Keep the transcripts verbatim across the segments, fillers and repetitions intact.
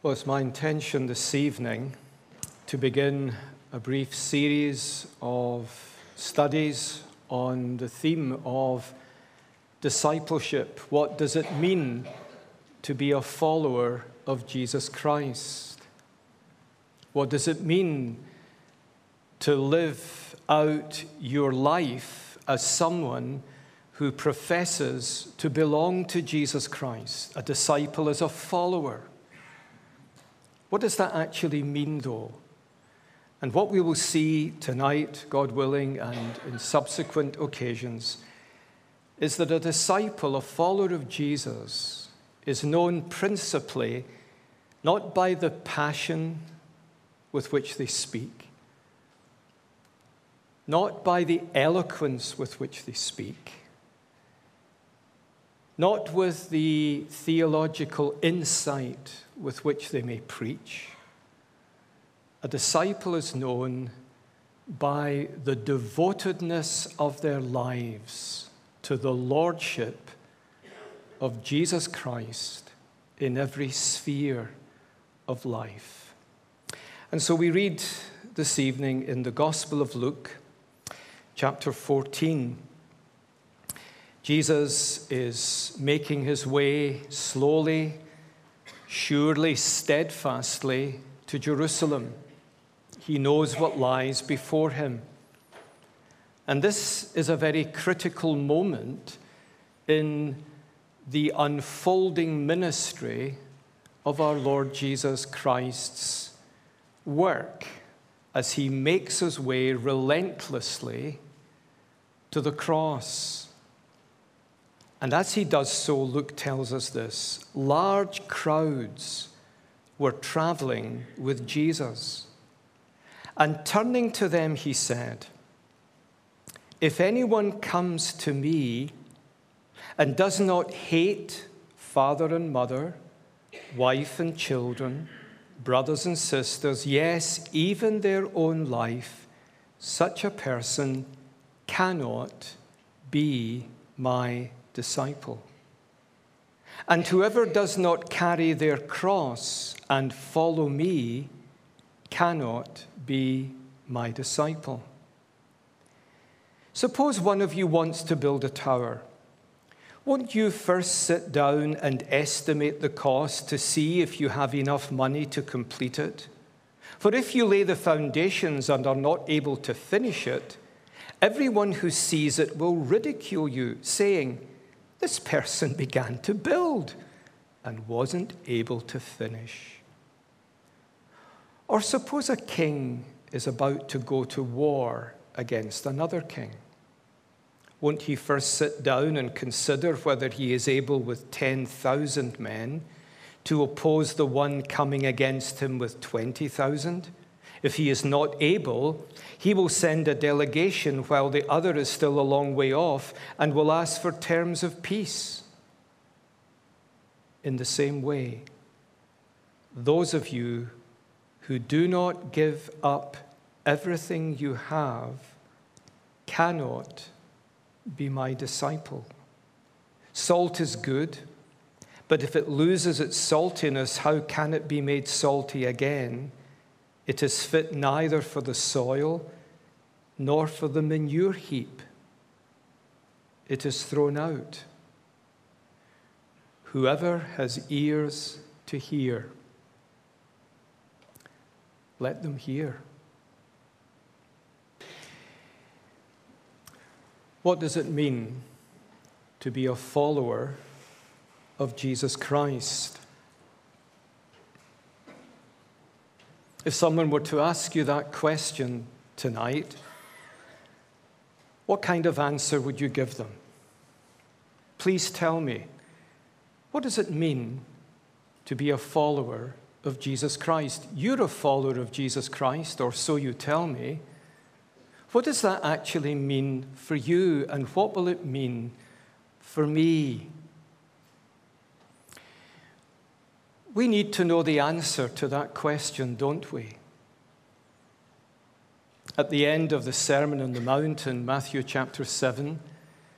Well, it's my intention this evening to begin a brief series of studies on the theme of discipleship. What does it mean to be a follower of Jesus Christ? What does it mean to live out your life as someone who professes to belong to Jesus Christ? A disciple is a follower. What does that actually mean, though? And what we will see tonight, God willing, and in subsequent occasions, is that a disciple, a follower of Jesus, is known principally not by the passion with which they speak, not by the eloquence with which they speak, not with the theological insight with which they may preach. A disciple is known by the devotedness of their lives to the lordship of Jesus Christ in every sphere of life. And so we read this evening in the Gospel of Luke, chapter fourteen. Jesus is making his way slowly, surely, steadfastly to Jerusalem. He knows what lies before him. And this is a very critical moment in the unfolding ministry of our Lord Jesus Christ's work as he makes his way relentlessly to the cross. And as he does so, Luke tells us this: large crowds were traveling with Jesus. And turning to them, he said, "If anyone comes to me and does not hate father and mother, wife and children, brothers and sisters, yes, even their own life, such a person cannot be my disciple. And whoever does not carry their cross and follow me cannot be my disciple." Suppose one of you wants to build a tower. Won't you first sit down and estimate the cost to see if you have enough money to complete it? For if you lay the foundations and are not able to finish it, everyone who sees it will ridicule you, saying, "This person began to build and wasn't able to finish." Or suppose a king is about to go to war against another king. Won't he first sit down and consider whether he is able with ten thousand men to oppose the one coming against him with twenty thousand? If he is not able, he will send a delegation while the other is still a long way off and will ask for terms of peace. In the same way, those of you who do not give up everything you have cannot be my disciple. Salt is good, but if it loses its saltiness, how can it be made salty again? It is fit neither for the soil nor for the manure heap. It is thrown out. Whoever has ears to hear, let them hear. What does it mean to be a follower of Jesus Christ? If someone were to ask you that question tonight, what kind of answer would you give them? Please tell me, what does it mean to be a follower of Jesus Christ? You're a follower of Jesus Christ, or so you tell me. What does that actually mean for you, and what will it mean for me? We need to know the answer to that question, don't we? At the end of the Sermon on the Mount in Matthew chapter seven,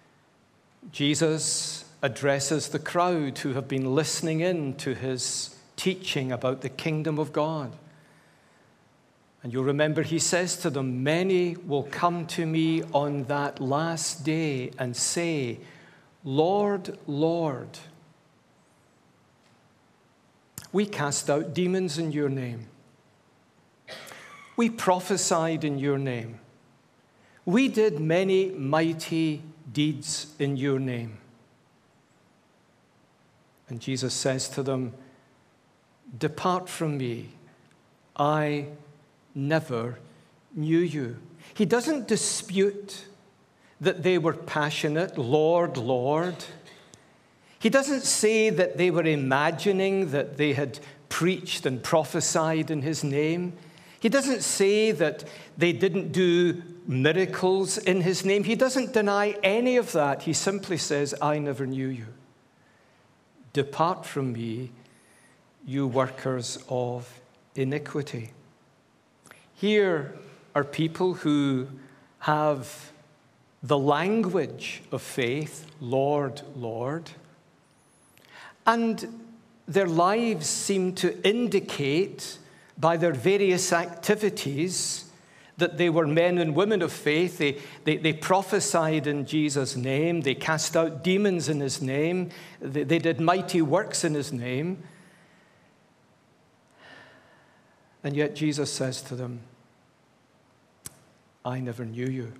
Jesus addresses the crowd who have been listening in to his teaching about the kingdom of God. And you'll remember he says to them, many will come to me on that last day and say, Lord, Lord, we cast out demons in your name. We prophesied in your name. We did many mighty deeds in your name. And Jesus says to them, depart from me, I never knew you. He doesn't dispute that they were passionate, Lord, Lord. He doesn't say that they were imagining that they had preached and prophesied in his name. He doesn't say that they didn't do miracles in his name. He doesn't deny any of that. He simply says, I never knew you. Depart from me, you workers of iniquity. Here are people who have the language of faith, Lord, Lord, and their lives seem to indicate by their various activities that they were men and women of faith. They, they, they prophesied in Jesus' name. They cast out demons in his name. They, they did mighty works in his name. And yet Jesus says to them, I never knew you.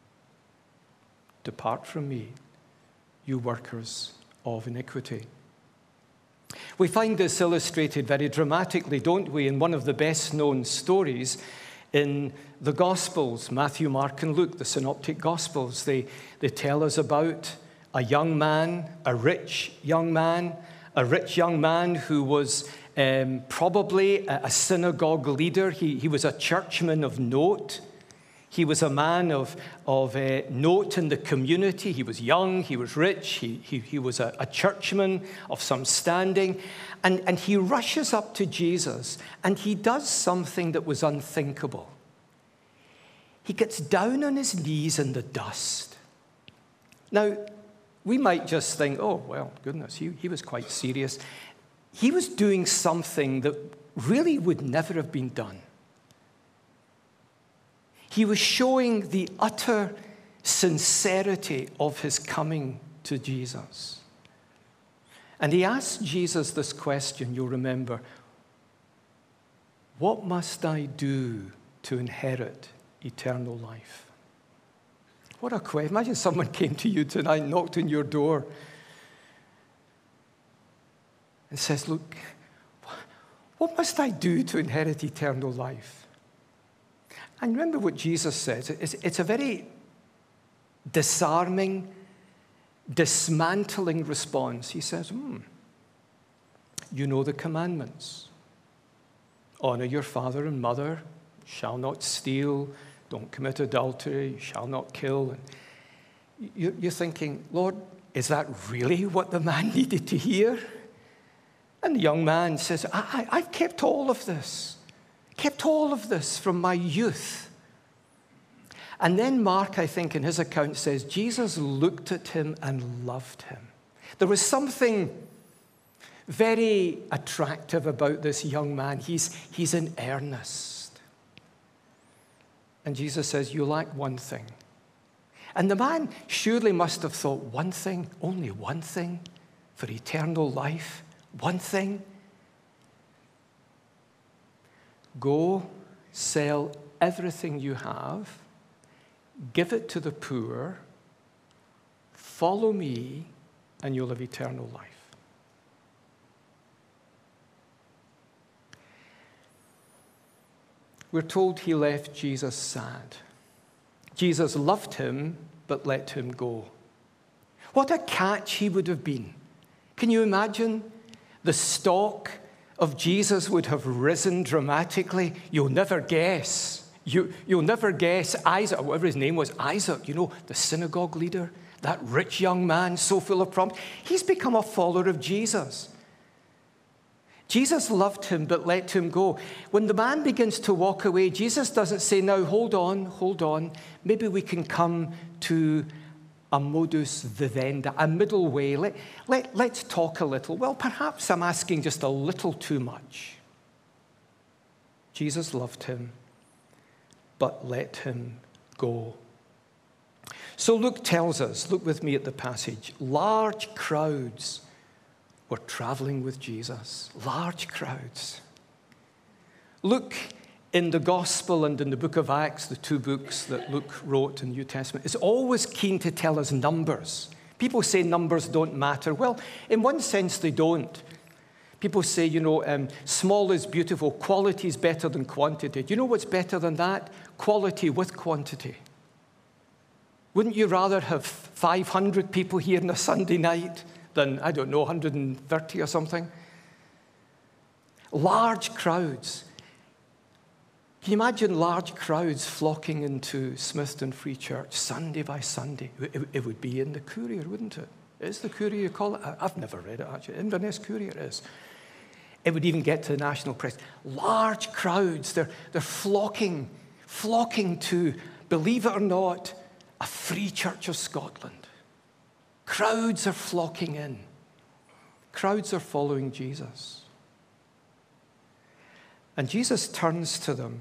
Depart from me, you workers of iniquity. We find this illustrated very dramatically, don't we, in one of the best-known stories in the Gospels, Matthew, Mark, and Luke, the Synoptic Gospels. They, they tell us about a young man, a rich young man, a rich young man who was um, probably a, a synagogue leader. He, he was a churchman of note. He was a man of, of uh, note in the community. He was young, he was rich, he, he, he was a, a churchman of some standing. And, and he rushes up to Jesus, and he does something that was unthinkable. He gets down on his knees in the dust. Now, we might just think, oh, well, goodness, he, he was quite serious. He was doing something that really would never have been done. He was showing the utter sincerity of his coming to Jesus. And he asked Jesus this question, you'll remember, what must I do to inherit eternal life? What a question. Imagine someone came to you tonight, knocked on your door, and says, look, what must I do to inherit eternal life? And remember what Jesus says. It's a very disarming, dismantling response. He says, hmm, you know the commandments. Honor your father and mother, shall not steal, don't commit adultery, shall not kill. And you're thinking, Lord, is that really what the man needed to hear? And the young man says, I, I, I've kept all of this. Kept all of this from my youth. And then Mark, I think, in his account says, Jesus looked at him and loved him. There was something very attractive about this young man. He's, he's in earnest. And Jesus says, you lack one thing. And the man surely must have thought, one thing, only one thing for eternal life, one thing. Go, sell everything you have, give it to the poor, follow me, and you'll have eternal life. We're told he left Jesus sad. Jesus loved him, but let him go. What a catch he would have been. Can you imagine? The stock of Jesus would have risen dramatically. You'll never guess. You, you'll never guess Isaac, whatever his name was, Isaac, you know, the synagogue leader, that rich young man, so full of promise. He's become a follower of Jesus. Jesus loved him, but let him go. When the man begins to walk away, Jesus doesn't say, now, hold on, hold on. Maybe we can come to a modus vivendi, a middle way. Let, let, let's talk a little. Well, perhaps I'm asking just a little too much. Jesus loved him, but let him go. So Luke tells us, look with me at the passage, large crowds were traveling with Jesus. Large crowds. Luke, in the Gospel and in the book of Acts, the two books that Luke wrote in the New Testament, is always keen to tell us numbers. People say numbers don't matter. Well, in one sense, they don't. People say, you know, um, small is beautiful, quality is better than quantity. Do you know what's better than that? Quality with quantity. Wouldn't you rather have five hundred people here on a Sunday night than, I don't know, one hundred thirty or something? Large crowds. Can you imagine large crowds flocking into Smithton Free Church Sunday by Sunday? It, it would be in the Courier, wouldn't it? Is the Courier you call it? I've never read it, actually. Inverness Courier is. It would even get to the national press. Large crowds, they're, they're flocking, flocking to, believe it or not, a Free Church of Scotland. Crowds are flocking in. Crowds are following Jesus. And Jesus turns to them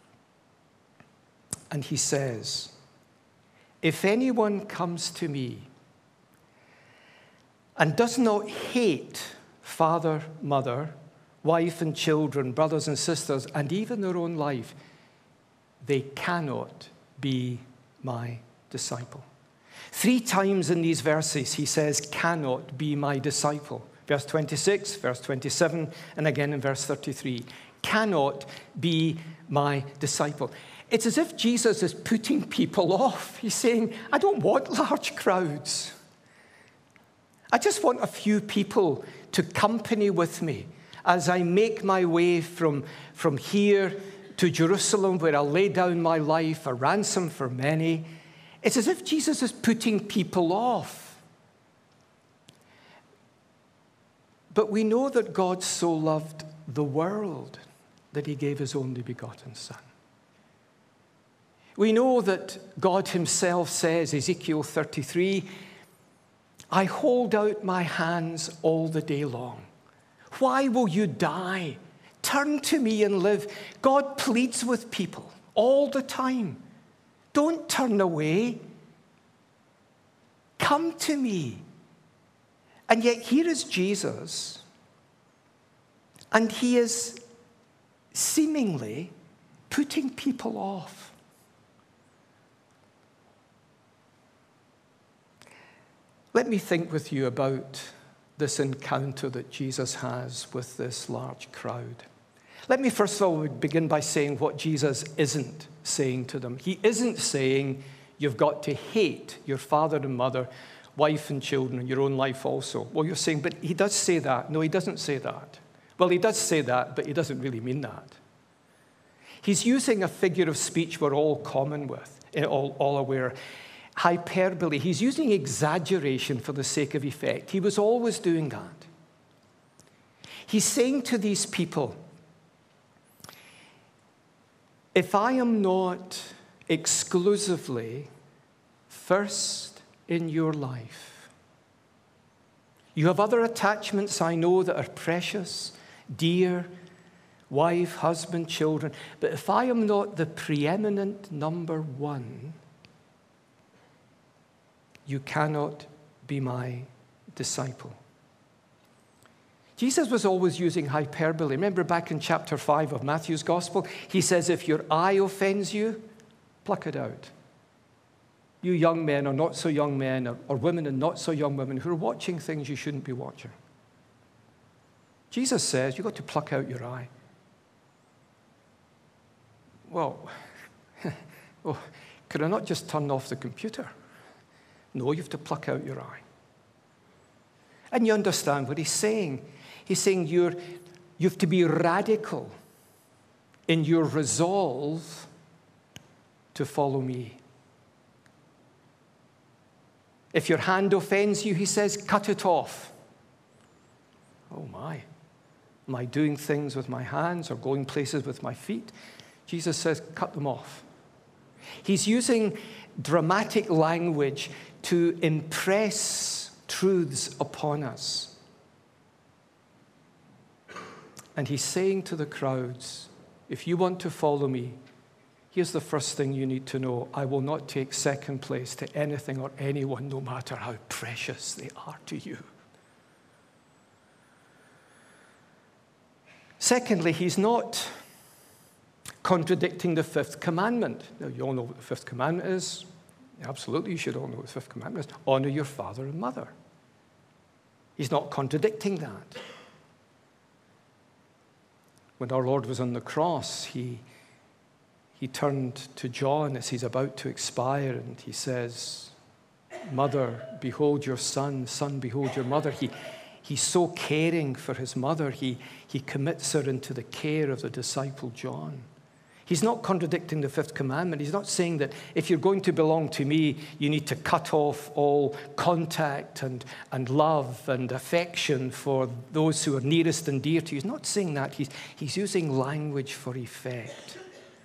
and he says, if anyone comes to me and does not hate father, mother, wife and children, brothers and sisters, and even their own life, they cannot be my disciple. Three times in these verses, he says, cannot be my disciple. Verse twenty-six, verse twenty-seven, and again in verse thirty-three. Cannot be my disciple. It's as if Jesus is putting people off. He's saying, I don't want large crowds. I just want a few people to company with me as I make my way from, from here to Jerusalem, where I'll lay down my life, a ransom for many. It's as if Jesus is putting people off. But we know that God so loved the world that he gave his only begotten Son. We know that God himself says, Ezekiel thirty-three, I hold out my hands all the day long. Why will you die? Turn to me and live. God pleads with people all the time. Don't turn away. Come to me. And yet here is Jesus, and he is seemingly putting people off. Let me think with you about this encounter that Jesus has with this large crowd. Let me first of all begin by saying what Jesus isn't saying to them. He isn't saying you've got to hate your father and mother, wife and children, and your own life also. Well, you're saying, but he does say that. No, he doesn't say that. Well, he does say that, but he doesn't really mean that. He's using a figure of speech we're all common with, all, all aware. Hyperbole. He's using exaggeration for the sake of effect. He was always doing that. He's saying to these people, if I am not exclusively first in your life, you have other attachments, I know, that are precious, dear, wife, husband, children, but if I am not the preeminent number one, you cannot be my disciple. Jesus was always using hyperbole. Remember back in chapter five of Matthew's Gospel, he says, if your eye offends you, pluck it out. You young men or not so young men, or, or women and not so young women who are watching things you shouldn't be watching. Jesus says, you've got to pluck out your eye. Well, well, could I not just turn off the computer? No, you have to pluck out your eye. And you understand what he's saying. He's saying you're, you have to be radical in your resolve to follow me. If your hand offends you, he says, cut it off. Oh my, am I doing things with my hands or going places with my feet? Jesus says, cut them off. He's using dramatic language to impress truths upon us. And he's saying to the crowds, if you want to follow me, here's the first thing you need to know. I will not take second place to anything or anyone, no matter how precious they are to you. Secondly, he's not contradicting the fifth commandment. Now, you all know what the fifth commandment is. Absolutely, you should all know what the fifth commandment is. Honor your father and mother. He's not contradicting that. When our Lord was on the cross, he, he turned to John as he's about to expire, and he says, Mother, behold your son. Son, behold your mother. He, he's so caring for his mother. He, he commits her into the care of the disciple John. He's not contradicting the fifth commandment. He's not saying that if you're going to belong to me, you need to cut off all contact and, and love and affection for those who are nearest and dear to you. He's not saying that. He's, he's using language for effect.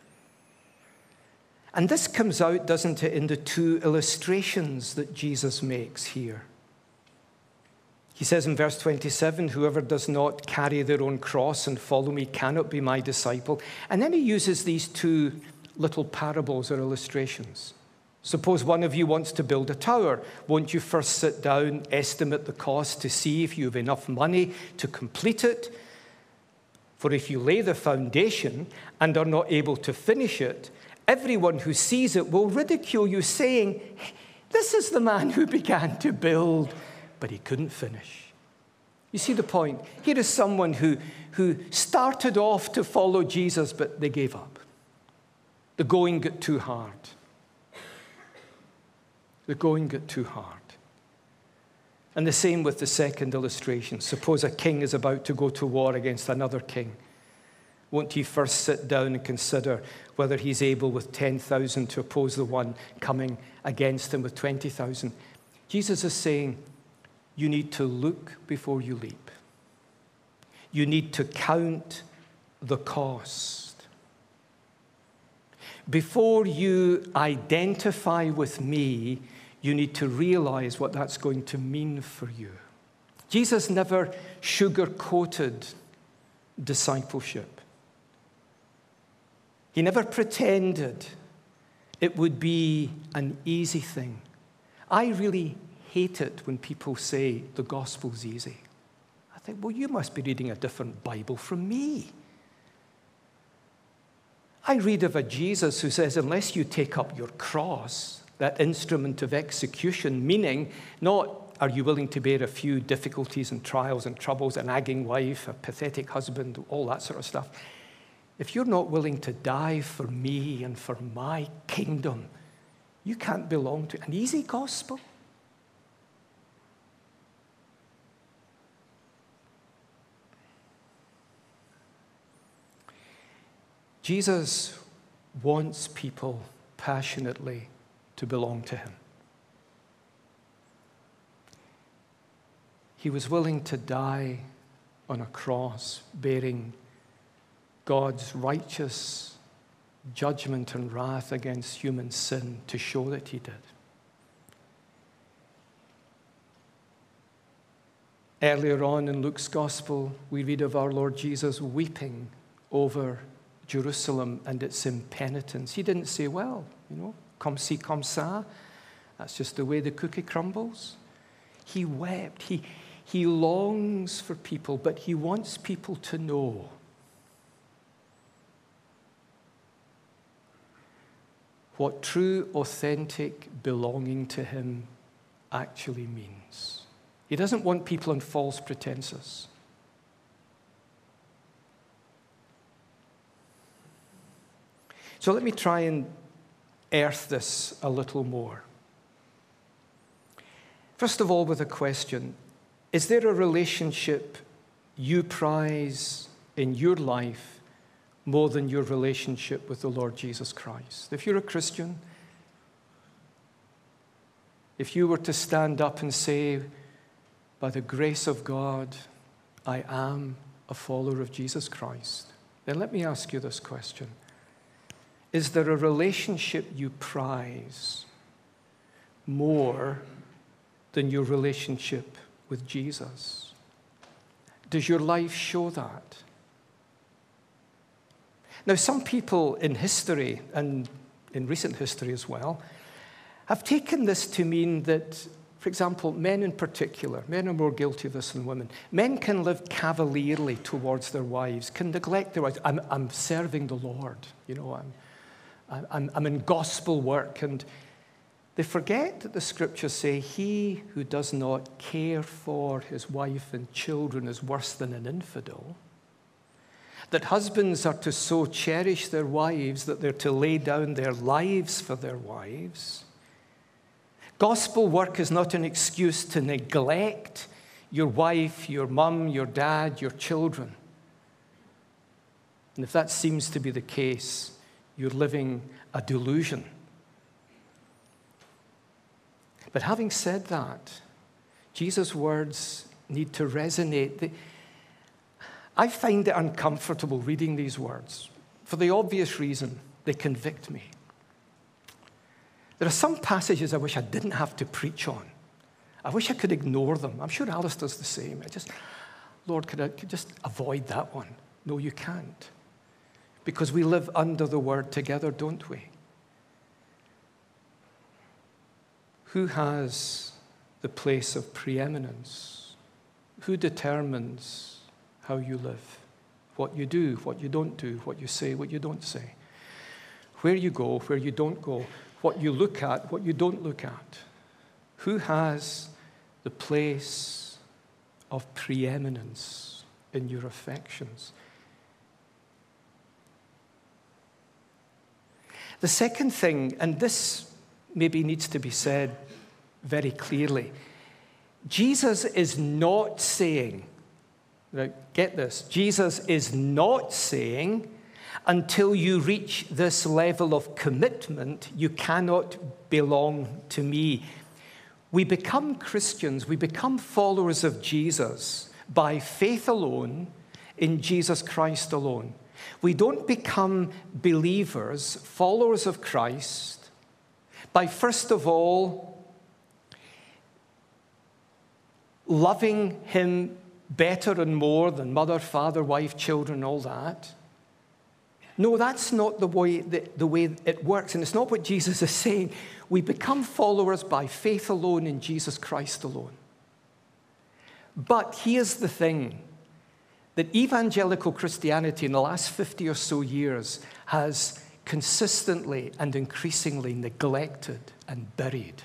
And this comes out, doesn't it, in the two illustrations that Jesus makes here. He says in verse twenty-seven, whoever does not carry their own cross and follow me cannot be my disciple. And then he uses these two little parables or illustrations. Suppose one of you wants to build a tower. Won't you first sit down, estimate the cost to see if you have enough money to complete it? For if you lay the foundation and are not able to finish it, everyone who sees it will ridicule you, saying, this is the man who began to build, but he couldn't finish. You see the point? Here is someone who, who started off to follow Jesus, but they gave up. The going got too hard. The going got too hard. And the same with the second illustration. Suppose a king is about to go to war against another king. Won't he first sit down and consider whether he's able with ten thousand to oppose the one coming against him with twenty thousand? Jesus is saying, you need to look before you leap. You need to count the cost. Before you identify with me, you need to realize what that's going to mean for you. Jesus never sugar-coated discipleship. He never pretended it would be an easy thing. I really hate it when people say the gospel's easy. I think, well, you must be reading a different Bible from me. I read of a Jesus who says, unless you take up your cross, that instrument of execution, meaning not are you willing to bear a few difficulties and trials and troubles, a nagging wife, a pathetic husband, all that sort of stuff. If you're not willing to die for me and for my kingdom, you can't belong to an easy gospel. Jesus wants people passionately to belong to him. He was willing to die on a cross, bearing God's righteous judgment and wrath against human sin to show that he did. Earlier on in Luke's gospel, we read of our Lord Jesus weeping over Jerusalem and its impenitence. He didn't say, well, you know, comme ci, comme ça. That's just the way the cookie crumbles. He wept. He, he longs for people, but he wants people to know what true, authentic belonging to him actually means. He doesn't want people on false pretenses. So let me try and earth this a little more. First of all, with a question, is there a relationship you prize in your life more than your relationship with the Lord Jesus Christ? If you're a Christian, if you were to stand up and say, by the grace of God, I am a follower of Jesus Christ, then let me ask you this question. Is there a relationship you prize more than your relationship with Jesus? Does your life show that? Now, some people in history, and in recent history as well, have taken this to mean that, for example, men in particular, men are more guilty of this than women. Men can live cavalierly towards their wives, can neglect their wives. I'm, I'm serving the Lord, you know, I'm, I'm, I'm in gospel work. And they forget that the scriptures say, he who does not care for his wife and children is worse than an infidel. That husbands are to so cherish their wives that they're to lay down their lives for their wives. Gospel work is not an excuse to neglect your wife, your mum, your dad, your children. And if that seems to be the case, you're living a delusion. But having said that, Jesus' words need to resonate. I find it uncomfortable reading these words for the obvious reason they convict me. There are some passages I wish I didn't have to preach on. I wish I could ignore them. I'm sure Alice does the same. I just, Lord, could I could just avoid that one? No, you can't. Because we live under the word together, don't we? Who has the place of preeminence? Who determines how you live? What you do, what you don't do, what you say, what you don't say. Where you go, where you don't go. What you look at, what you don't look at. Who has the place of preeminence in your affections? The second thing, and this maybe needs to be said very clearly, Jesus is not saying, now get this, Jesus is not saying, until you reach this level of commitment, you cannot belong to me. We become Christians, we become followers of Jesus by faith alone, in Jesus Christ alone. We don't become believers, followers of Christ, by first of all loving him better and more than mother, father, wife, children, all that. No, that's not the way, the, the way it works, and it's not what Jesus is saying. We become followers by faith alone in Jesus Christ alone. But here's the thing, that evangelical Christianity in the last fifty or so years has consistently and increasingly neglected and buried.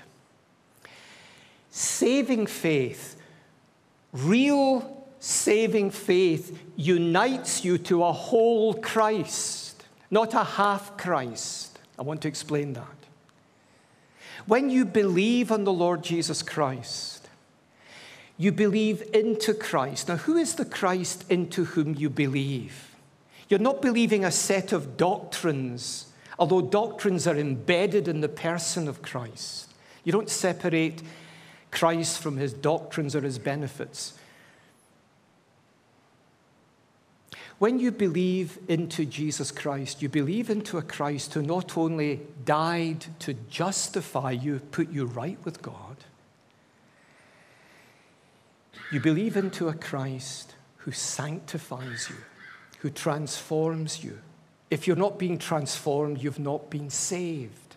Saving faith, real saving faith, unites you to a whole Christ, not a half Christ. I want to explain that. When you believe on the Lord Jesus Christ, you believe into Christ. Now, who is the Christ into whom you believe? You're not believing a set of doctrines, although doctrines are embedded in the person of Christ. You don't separate Christ from his doctrines or his benefits. When you believe into Jesus Christ, you believe into a Christ who not only died to justify you, put you right with God, you believe into a Christ who sanctifies you, who transforms you. If you're not being transformed, you've not been saved.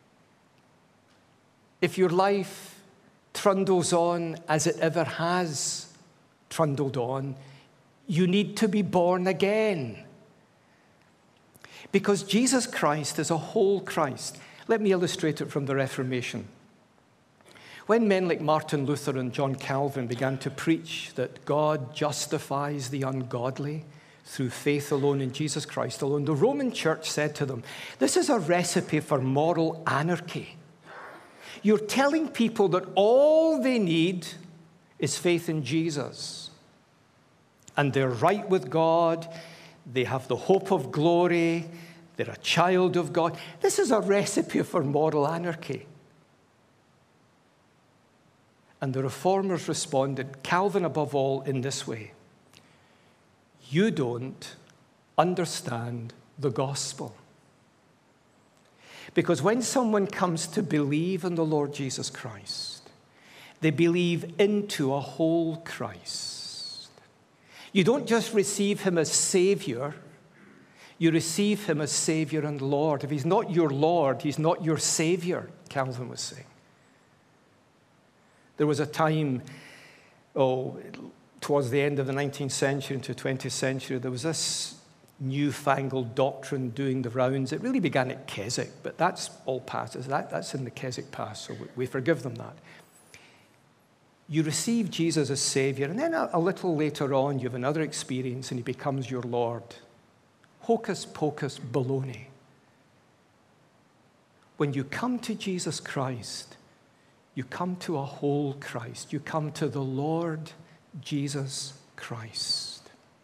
If your life trundles on as it ever has trundled on, you need to be born again. Because Jesus Christ is a whole Christ. Let me illustrate it from the Reformation. When men like Martin Luther and John Calvin began to preach that God justifies the ungodly through faith alone in Jesus Christ alone, the Roman Church said to them, this is a recipe for moral anarchy. You're telling people that all they need is faith in Jesus. And they're right with God. They have the hope of glory. They're a child of God. This is a recipe for moral anarchy. And the Reformers responded, Calvin above all, in this way. You don't understand the gospel. Because when someone comes to believe in the Lord Jesus Christ, they believe into a whole Christ. You don't just receive him as Savior, you receive him as Savior and Lord. If he's not your Lord, he's not your Savior, Calvin was saying. There was a time, oh, towards the end of the nineteenth century into the twentieth century, there was this newfangled doctrine doing the rounds. It really began at Keswick, but that's all past. That, that's in the Keswick past, so we, we forgive them that. You receive Jesus as Savior, and then a, a little later on, you have another experience, and he becomes your Lord. Hocus pocus baloney. When you come to Jesus Christ, you come to a whole Christ. You come to the Lord Jesus Christ.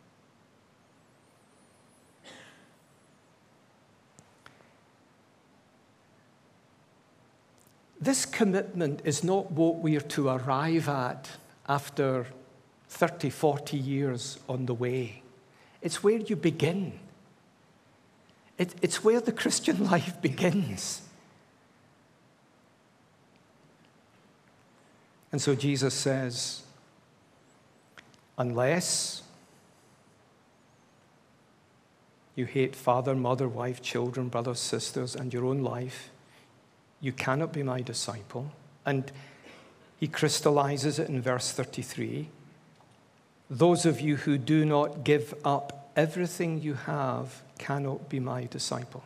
This commitment is not what we are to arrive at after thirty, forty years on the way. It's where you begin. It, it's where the Christian life begins. And so Jesus says, unless you hate father, mother, wife, children, brothers, sisters, and your own life, you cannot be my disciple. And he crystallizes it in verse thirty-three. Those of you who do not give up everything you have cannot be my disciple.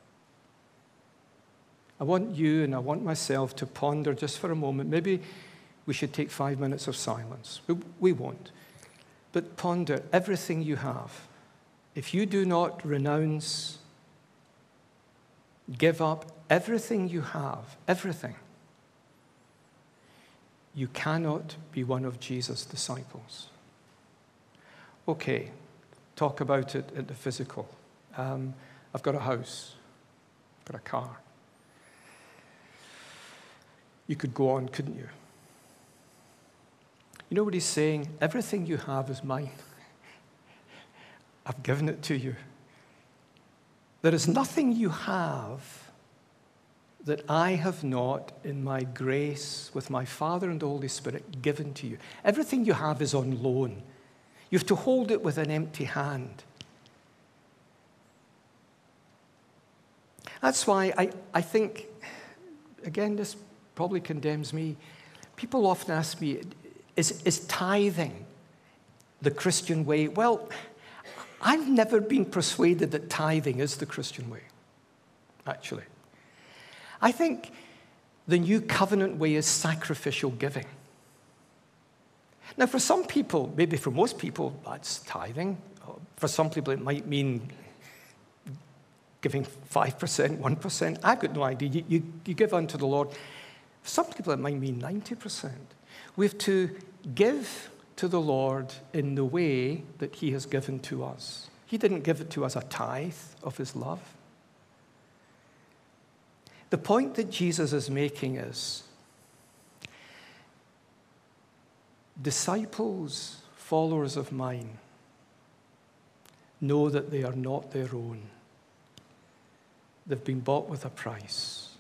I want you and I want myself to ponder just for a moment. Maybe we should take five minutes of silence. We, we won't. But ponder everything you have. If you do not renounce, give up everything you have, everything, you cannot be one of Jesus' disciples. Okay, talk about it at the physical. Um, I've got a house, I've got a car. You could go on, couldn't you? You know what he's saying? Everything you have is mine. I've given it to you. There is nothing you have that I have not, in my grace, with my Father and the Holy Spirit, given to you. Everything you have is on loan. You have to hold it with an empty hand. That's why I, I think, again, this probably condemns me. People often ask me, is, is tithing the Christian way? Well, I've never been persuaded that tithing is the Christian way, actually. I think the new covenant way is sacrificial giving. Now, for some people, maybe for most people, that's tithing. For some people, it might mean giving five percent, one percent. I've got no idea. You, you, you give unto the Lord. For some people, it might mean ninety percent. We have to give to the Lord in the way that he has given to us. He didn't give it to us a tithe of his love. The point that Jesus is making is, disciples, followers of mine, know that they are not their own. They've been bought with a price.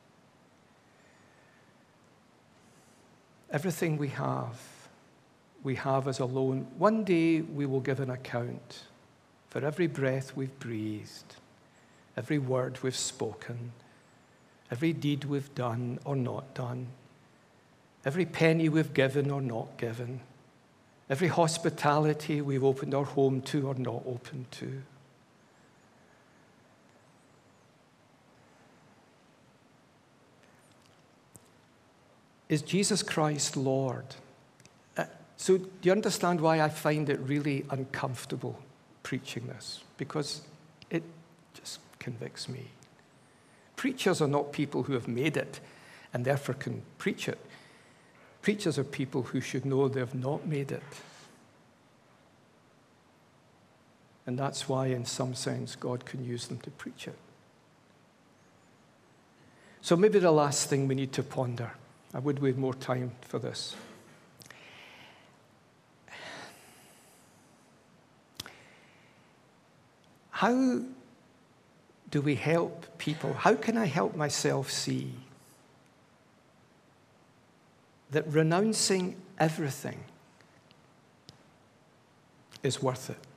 Everything we have, we have as a loan. One day we will give an account for every breath we've breathed, every word we've spoken, every deed we've done or not done, every penny we've given or not given, every hospitality we've opened our home to or not opened to. Is Jesus Christ Lord? Uh, so do you understand why I find it really uncomfortable preaching this? Because it just convicts me. Preachers are not people who have made it and therefore can preach it. Preachers are people who should know they have not made it. And that's why, in some sense, God can use them to preach it. So maybe the last thing we need to ponder, I would wait more time for this. How do we help people? How can I help myself see that renouncing everything is worth it?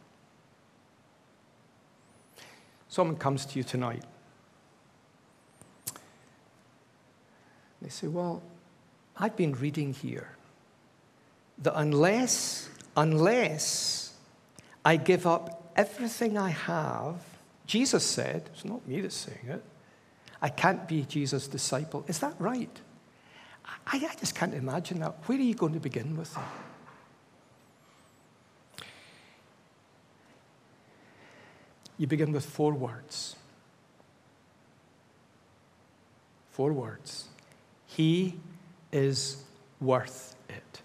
Someone comes to you tonight. They say, well, I've been reading here that unless, unless I give up everything I have, Jesus said, it's not me that's saying it, I can't be Jesus' disciple. Is that right? I, I just can't imagine that. Where are you going to begin with that? You begin with four words. Four words. He is worth it.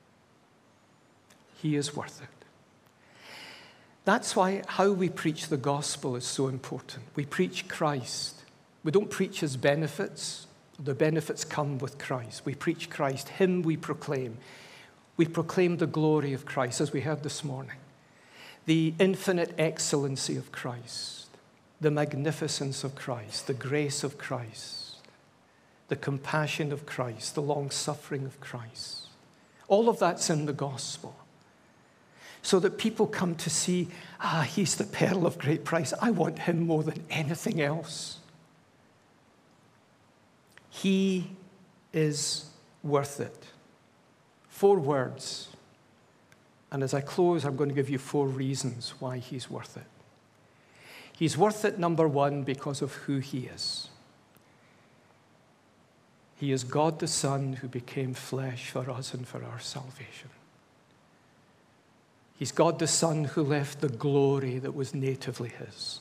He is worth it. That's why how we preach the gospel is so important. We preach Christ. We don't preach his benefits. The benefits come with Christ. We preach Christ. Him we proclaim. We proclaim the glory of Christ, as we heard this morning. The infinite excellency of Christ. The magnificence of Christ. The grace of Christ. The compassion of Christ. The long-suffering of Christ. All of that's in the gospel. So that people come to see, ah, he's the pearl of great price. I want him more than anything else. He is worth it. Four words. And as I close, I'm going to give you four reasons why he's worth it. He's worth it, number one, because of who he is. He is God the Son who became flesh for us and for our salvation. He's God the Son who left the glory that was natively his,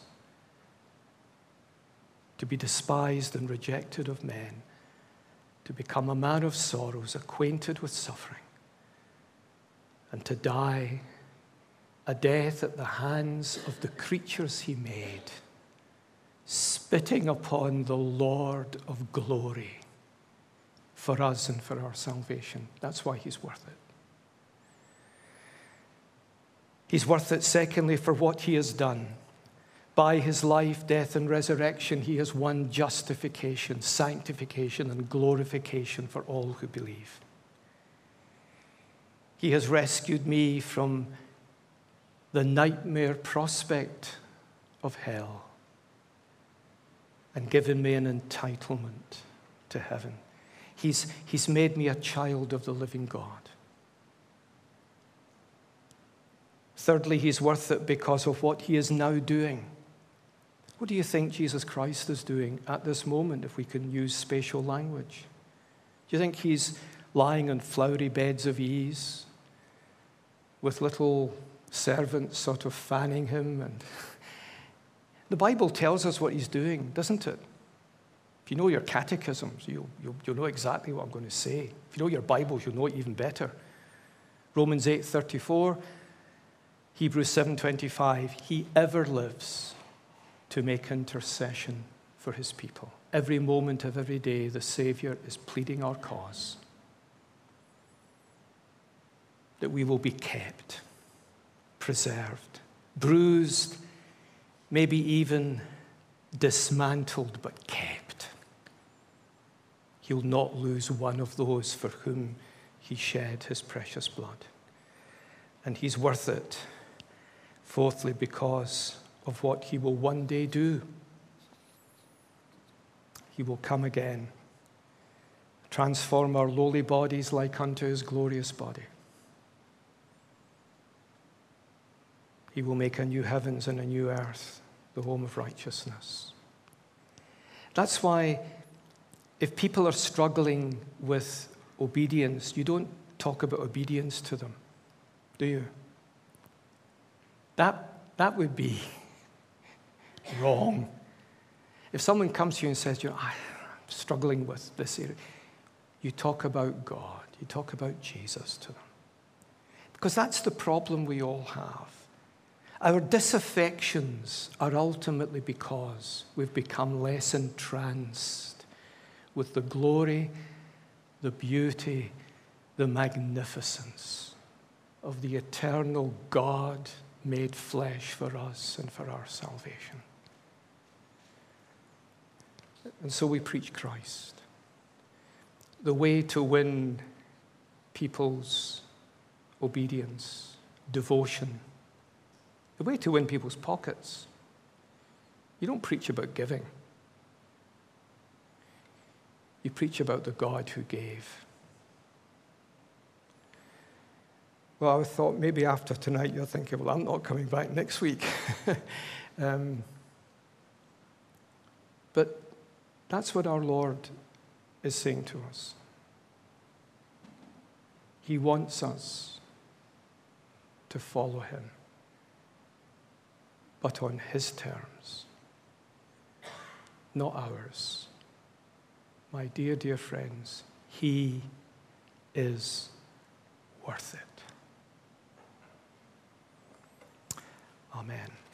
to be despised and rejected of men, to become a man of sorrows, acquainted with suffering, and to die a death at the hands of the creatures he made, spitting upon the Lord of glory for us and for our salvation. That's why he's worth it. He's worth it, secondly, for what he has done. By his life, death, and resurrection, he has won justification, sanctification, and glorification for all who believe. He has rescued me from the nightmare prospect of hell and given me an entitlement to heaven. He's, he's made me a child of the living God. Thirdly, he's worth it because of what he is now doing. What do you think Jesus Christ is doing at this moment, if we can use spatial language? Do you think he's lying on flowery beds of ease with little servants sort of fanning him? And the Bible tells us what he's doing, doesn't it? If you know your catechisms, you'll, you'll, you'll know exactly what I'm going to say. If you know your Bibles, you'll know it even better. Romans eight thirty-four, Hebrews seven twenty-five, he ever lives to make intercession for his people. Every moment of every day, the Savior is pleading our cause, that we will be kept, preserved, bruised, maybe even dismantled, but kept. He'll not lose one of those for whom he shed his precious blood. And he's worth it, fourthly, because of what he will one day do. He will come again, transform our lowly bodies like unto his glorious body. He will make a new heavens and a new earth, the home of righteousness. That's why if people are struggling with obedience, you don't talk about obedience to them, do you? That, that would be wrong. If someone comes to you and says, you know, I'm struggling with this area, you talk about God, you talk about Jesus to them. Because that's the problem we all have. Our disaffections are ultimately because we've become less entranced with the glory, the beauty, the magnificence of the eternal God made flesh for us and for our salvation. And so we preach Christ. The way to win people's obedience, devotion, the way to win people's pockets. You don't preach about giving. You preach about the God who gave. Well, I thought maybe after tonight you're thinking, well, I'm not coming back next week. um, but that's what our Lord is saying to us. He wants us to follow him, but on his terms, not ours. My dear, dear friends, he is worth it. Amen.